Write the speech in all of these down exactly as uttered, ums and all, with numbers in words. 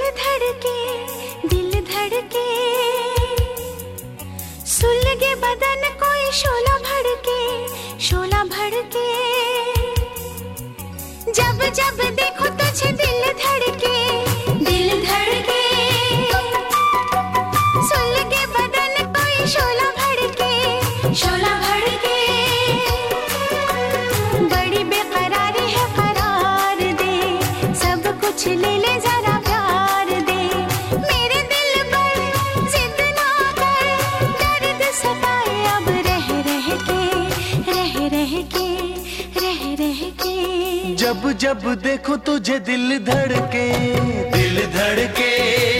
धड़के दिल धड़के, सुलगे बदन कोई शोला भड़के शोला भड़के, जब जब देखो तुझे दिल धड़के दिल धड़के, सुलगे बदन कोई शोला भड़के शोला भड़के, बड़ी बेकरारी है करार दे, सब कुछ ले ले जरा प्यार दे, मेरे दिल पर जिद ना कर, दर्द सताए अब रह रह के रह रह के रह रह के, जब जब देखो तुझे दिल धड़के दिल धड़के,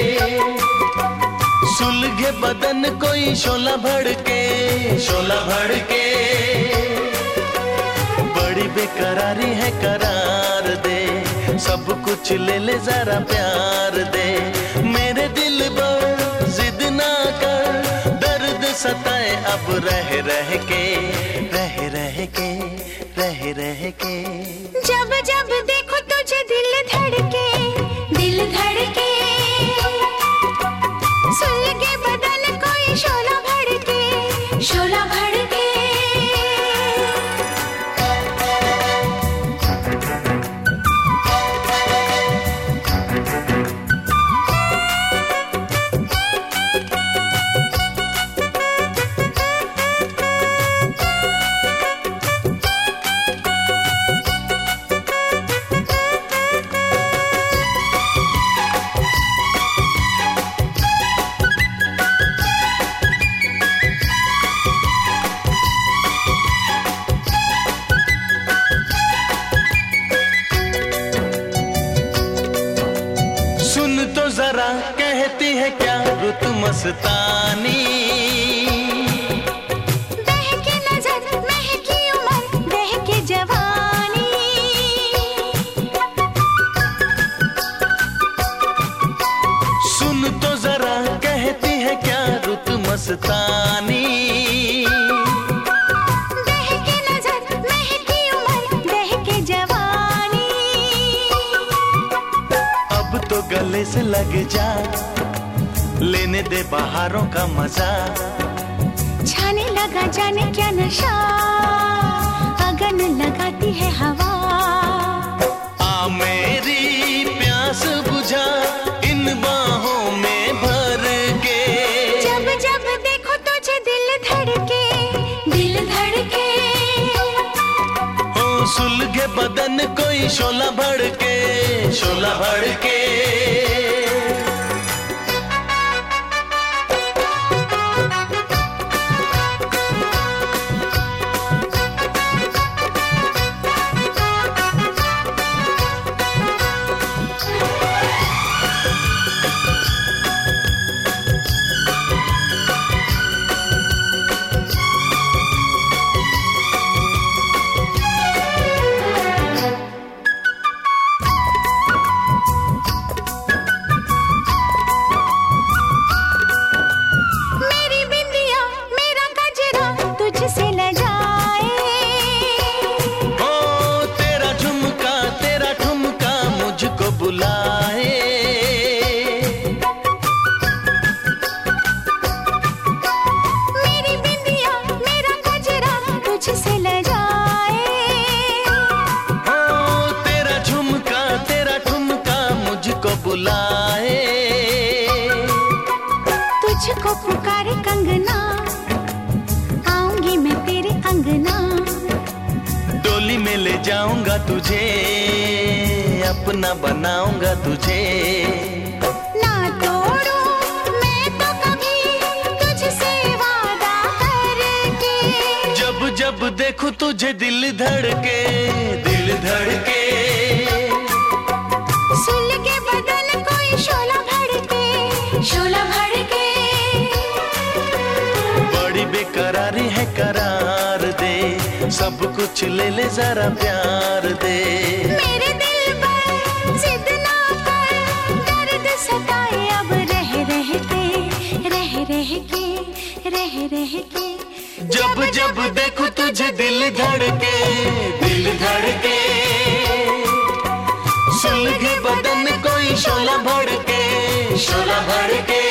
सुलगे बदन कोई शोला भड़के शोला भड़के, बड़ी बेकरारी है करार दे, सब कुछ ले ले जरा प्यार दे, मेरे दिल पर जिद ना कर, दर्द सताए अब रह रह के रह रह के रह रह के, जब जब देखो तुझे दिल धड़के दिल धड़के, सुलगे बदन कोई शोला भड़के शोला भड़के। तो जरा कहती है क्या रुत मस्तानी, बहकी नजर महकी उम्र बहकी जवानी, सुन तो जरा कहती है क्या रुत मस्तानी, बहकी नजर महकी उम्र बहकी जवानी, अब तो गले से लग जा, लेने दे बहारों का मजा, छाने लगा जाने क्या नशा, अगन लगाती है हवा, आ मेरी प्यास बुझा इन बाहों में भर के, जब जब देखो तुझे दिल धड़के दिल धड़के, हो सुलगे बदन कोई शोला भड़के शोला भड़के, तुझसे लगाए, ओ तेरा झुमका तेरा ठुमका मुझको बुलाए, मेरी बिंदिया मेरा गजरा तुझसे लगाए, ओ तेरा झुमका तेरा ठुमका मुझको बुलाए, तुझको पुकारे कंगना, मैं तेरे अंगना, डोली में ले जाऊंगा तुझे, अपना बनाऊंगा तुझे, ना तोड़ूं मैं तो कभी तुझसे वादा करके, जब जब देखूं तुझे दिल धड़के दिल धड़के, सुलगे बदन कोई शोला भड़के शोला भड़के, बड़ी बेकरारी है करार दे, सब कुछ ले ले जरा प्यार दे, मेरे दिल पर जिद ना कर, दर्द सताए अब रह रह के रह रह के रह रह के, जब जब देखूं तुझे दिल धड़के दिल धड़के, सुलगे बदन कोई शोला भड़के शोला भड़के